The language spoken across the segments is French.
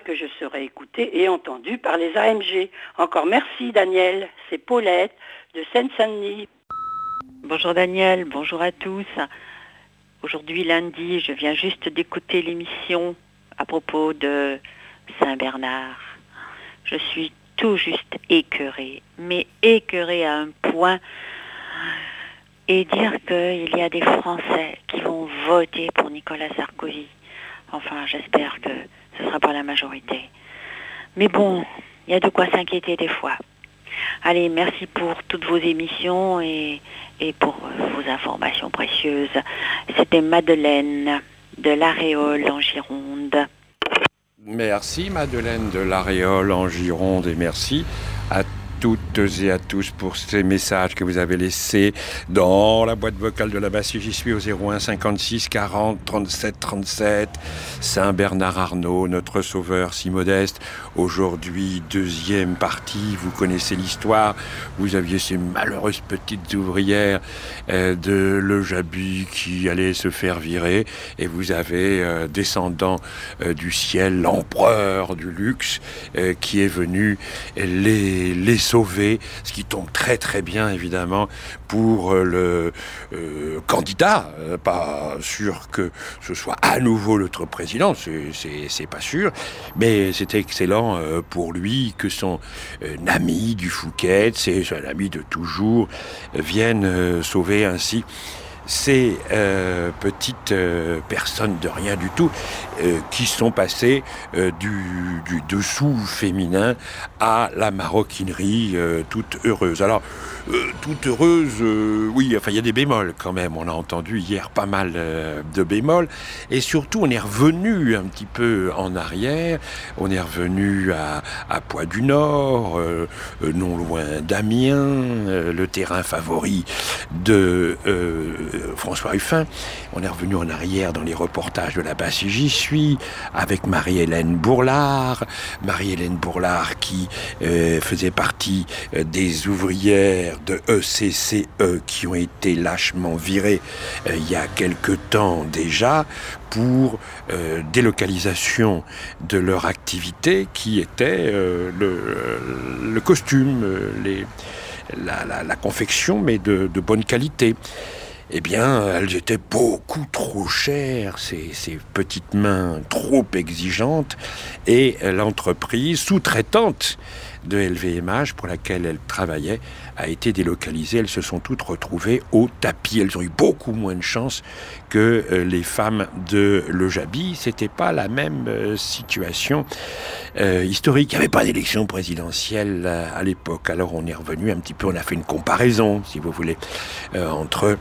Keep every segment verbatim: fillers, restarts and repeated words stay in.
que je serai écoutée et entendue par les A M G. Encore merci Daniel, c'est Paulette de Seine-Saint-Denis. Bonjour Daniel, bonjour à tous. Aujourd'hui lundi, je viens juste d'écouter l'émission à propos de Saint-Bernard. Je suis tout juste écœurée, mais écœurée à un point, et dire qu'il y a des Français qui vont voter pour Nicolas Sarkozy. Enfin, j'espère que ce ne sera pas la majorité. Mais bon, il y a de quoi s'inquiéter des fois. Allez, merci pour toutes vos émissions et, et pour vos informations précieuses. C'était Madeleine de l'Aréole en Gironde. Merci Madeleine de l'Aréole en Gironde et merci à toutes et à tous pour ces messages que vous avez laissés dans la boîte vocale de la Bastille. J'y suis au zéro un cinquante-six quarante trente-sept trente-sept. Saint-Bernard Arnault, notre sauveur si modeste. Aujourd'hui, deuxième partie, vous connaissez l'histoire. Vous aviez ces malheureuses petites ouvrières euh, de Le Jabus qui allaient se faire virer. Et vous avez, euh, descendant euh, du ciel, l'empereur du luxe euh, qui est venu les, les sauver, ce qui tombe très très bien évidemment pour le euh, candidat. Euh, pas sûr que ce soit à nouveau notre président, c'est, c'est, c'est pas sûr, mais c'est excellent euh, pour lui que son euh, ami du Fouquet, c'est un ami de toujours, euh, vienne euh, sauver ainsi ces euh, petites euh, personnes de rien du tout euh, qui sont passées euh, du, du dessous féminin à la maroquinerie euh, toute heureuse. Alors, euh, toute heureuse, euh, oui, enfin il y a des bémols quand même, on a entendu hier pas mal euh, de bémols, et surtout on est revenu un petit peu en arrière, on est revenu à, à Poix-du-Nord, euh, euh, non loin d'Amiens, euh, le terrain favori de euh, François Ruffin. On est revenu en arrière dans les reportages de la Bastille, j'y suis, avec Marie-Hélène Bourlard. Marie-Hélène Bourlard qui euh, faisait partie euh, des ouvrières de E C C E qui ont été lâchement virées euh, il y a quelque temps déjà pour euh, délocalisation de leur activité qui était euh, le, le costume, euh, les, la, la, la confection, mais de, de bonne qualité. Eh bien, elles étaient beaucoup trop chères, ces, ces petites mains trop exigeantes, et l'entreprise sous-traitante de L V M H pour laquelle elles travaillaient a été délocalisée. Elles se sont toutes retrouvées au tapis. Elles ont eu beaucoup moins de chance que euh, les femmes de Le Jabis. C'était pas la même euh, situation euh, historique. Il n'y avait pas d'élection présidentielle euh, à l'époque. Alors on est revenu un petit peu, on a fait une comparaison, si vous voulez, euh, entre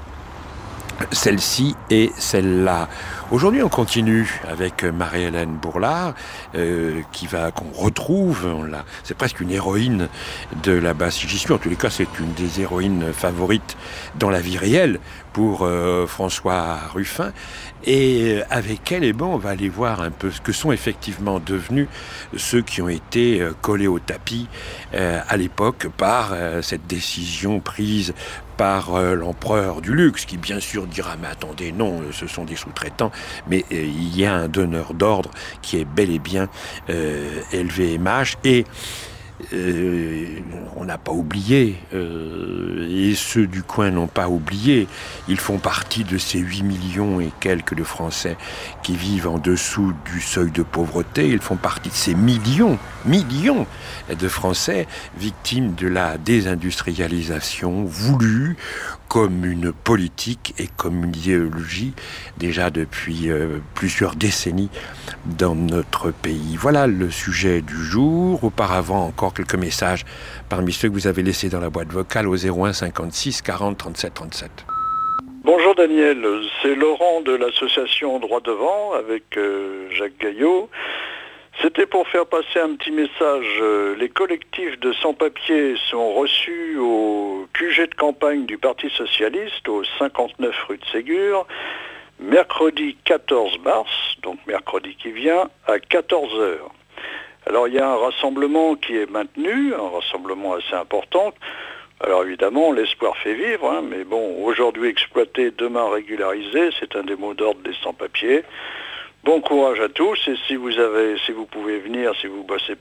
celle-ci et celle-là. Aujourd'hui, on continue avec Marie-Hélène Bourlard, euh, qui va, qu'on retrouve, on l'a, c'est presque une héroïne de la Bastille. J'y suis, en tous les cas, c'est une des héroïnes favorites dans la vie réelle pour euh, François Ruffin. Et avec elle, eh ben, on va aller voir un peu ce que sont effectivement devenus ceux qui ont été euh, collés au tapis euh, à l'époque par euh, cette décision prise par euh, l'empereur du luxe, qui bien sûr dira, mais attendez, non, ce sont des sous-traitants, mais euh, il y a un donneur d'ordre qui est bel et bien euh, L V M H, et Euh, on n'a pas oublié, euh, et ceux du coin n'ont pas oublié, ils font partie de ces huit millions et quelques de Français qui vivent en dessous du seuil de pauvreté, ils font partie de ces millions, millions de Français victimes de la désindustrialisation voulue comme une politique et comme une idéologie déjà depuis euh, plusieurs décennies dans notre pays. Voilà le sujet du jour. Auparavant, encore quelques messages parmi ceux que vous avez laissés dans la boîte vocale au zéro un cinquante-six quarante trente-sept trente-sept. Bonjour Daniel, c'est Laurent de l'association Droit Devant avec euh, Jacques Gaillot. C'était pour faire passer un petit message. Les collectifs de sans-papiers sont reçus au Q G de campagne du Parti Socialiste, au cinquante-neuf rue de Ségur, mercredi quatorze mars, donc mercredi qui vient, à quatorze heures. Alors il y a un rassemblement qui est maintenu, un rassemblement assez important. Alors évidemment, l'espoir fait vivre, hein, mais bon, aujourd'hui exploité, demain régularisé, c'est un des mots d'ordre des sans-papiers. Bon courage à tous et si vous avez, si vous pouvez venir, si vous bossez